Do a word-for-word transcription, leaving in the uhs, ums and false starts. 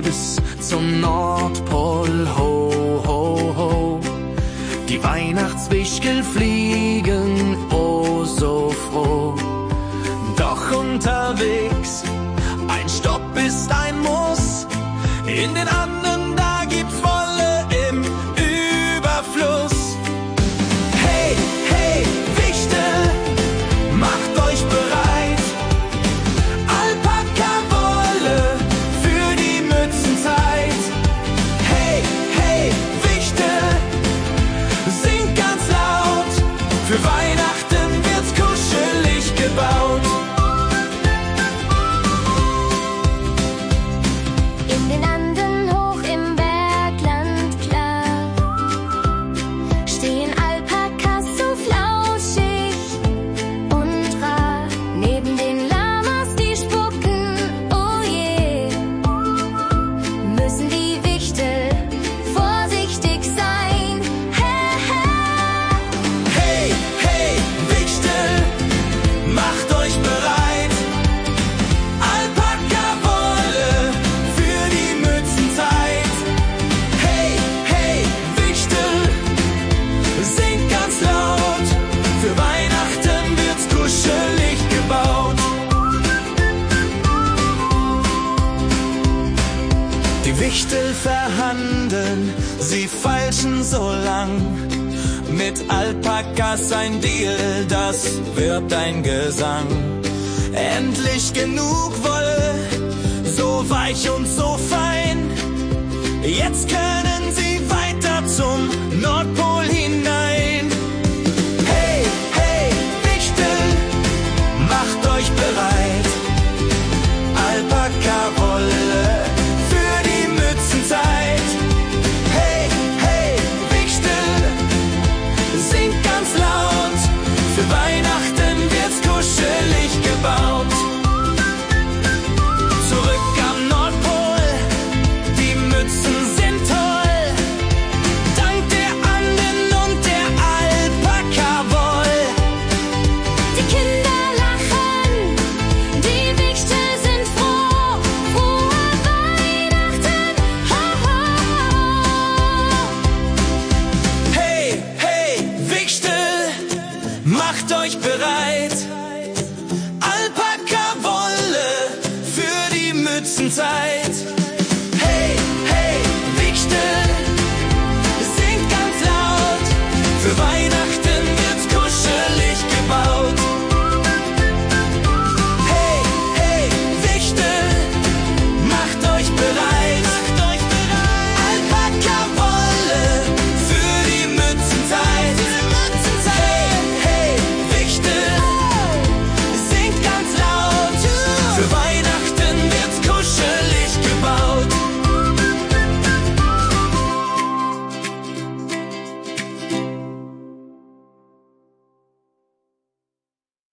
bis zum Nordpol, ho, ho, ho. Die Weihnachtswichtel fliegen, oh so froh. Doch unterwegs, ein Stopp ist ein Muss. In den anderen, da gibt's Wolle im Überfluss. Hey, hey, Wichtel, macht euch bereit. Alpaka-Wolle für die Mützenzeit. Hey, hey, Wichtel, singt ganz laut. Für Weihnachten wird's kuschelig gebaut. In den Anden hoch im Bergland klar stehen Alpakas so flauschig und rar. Neben den Lamas, die spucken, oh je, müssen die Wichtel vorsichtig sein. Hey, hey, Wichtel, macht euch bereit. Alpaka-Wolle für die Mützenzeit. Hey, hey, Wichtel, singt ganz laut. Für Weihnachten wird's kuschelig gebaut. Die Wichtel verhandeln, sie feilschen so lang. Mit Alpakas ein Deal, das wird ein Gesang. Endlich genug Wolle, so weich und so fein. Jetzt können sie weiter zum